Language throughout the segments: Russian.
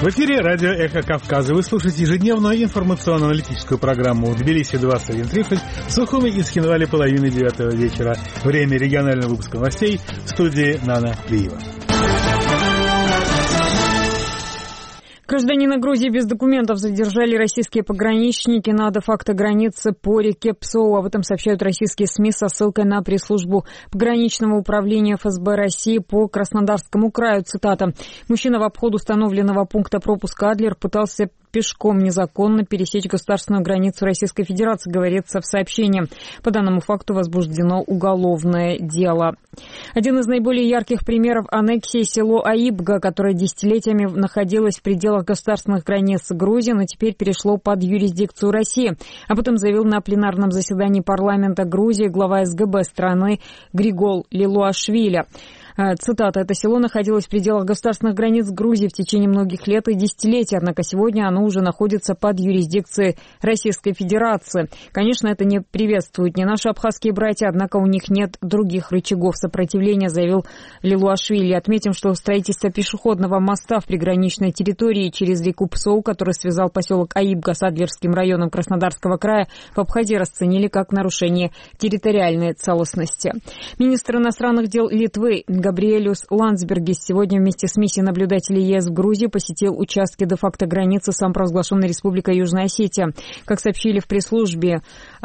В эфире радио «Эхо Кавказа». Вы слушаете ежедневную информационно-аналитическую программу в Тбилиси 21:30, в Сухуми и Схинвале 8:30 вечера. Время регионального выпуска новостей в студии Нана Плиева. Гражданина Грузии без документов задержали российские пограничники на де-факто границе по реке Псоу. Об этом сообщают российские СМИ со ссылкой на пресс-службу пограничного управления ФСБ России по Краснодарскому краю. Цитата. «Мужчина в обход установленного пункта пропуска Адлер пытался пешком незаконно пересечь государственную границу Российской Федерации», говорится в сообщении. По данному факту возбуждено уголовное дело. Один из наиболее ярких примеров аннексии — село Аибга, которое десятилетиями находилось в пределах государственных границ Грузии, но теперь перешло под юрисдикцию России. Об этом заявил на пленарном заседании парламента Грузии глава СГБ страны Григол Лилуашвили. Цитата. «Это село находилось в пределах государственных границ Грузии в течение многих лет и десятилетий, однако сегодня оно уже находится под юрисдикцией Российской Федерации. Конечно, это не приветствуют ни наши абхазские братья, однако у них нет других рычагов сопротивления», заявил Лилуашвили. Отметим, что строительство пешеходного моста в приграничной территории через реку Псоу, который связал поселок Аибга с Адлерским районом Краснодарского края, в Абхазии расценили как нарушение территориальной целостности. Министр иностранных дел Литвы Габриэлюс Ландсбергис сегодня вместе с миссией наблюдателей ЕС в Грузии посетил участки де-факто границы самопровозглашенной Республикой Южная Осетия. Как сообщили в пресс-службе,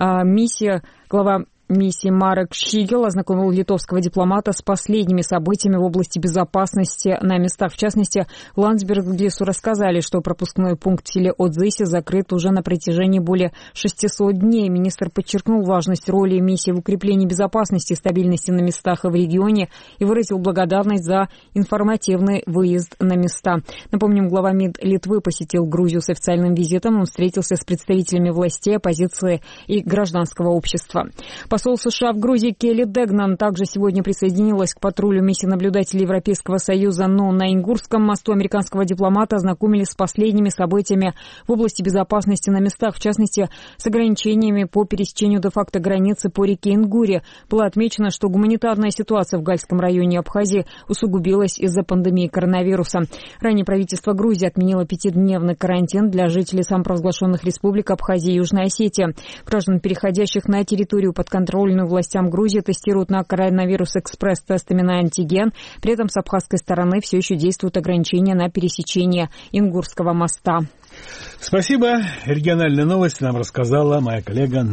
глава миссии Марек Шигел ознакомил литовского дипломата с последними событиями в области безопасности на местах. В частности, Ландсбергису рассказали, что пропускной пункт в селе Одзиси закрыт уже на протяжении более 600 дней. Министр подчеркнул важность роли миссии в укреплении безопасности и стабильности на местах и в регионе и выразил благодарность за информативный выезд на места. Напомним, глава МИД Литвы посетил Грузию с официальным визитом. Он встретился с представителями властей, оппозиции и гражданского общества. Посол США в Грузии Келли Дегнан также сегодня присоединилась к патрулю миссии наблюдателей Европейского Союза, но на Ингурском мосту американского дипломата ознакомились с последними событиями в области безопасности на местах, в частности, с ограничениями по пересечению де-факто границы по реке Ингуре. Было отмечено, что гуманитарная ситуация в Гальском районе Абхазии усугубилась из-за пандемии коронавируса. Ранее правительство Грузии отменило 5-дневный карантин для жителей самопровозглашенных республик Абхазии и Южная Осетия. Граждан, переходящих на территорию подконтрольную властям Грузии, тестируют на коронавирус экспресс-тестами на антиген. При этом с абхазской стороны все еще действуют ограничения на пересечение Ингурского моста. Спасибо. Региональные новости нам рассказала моя коллега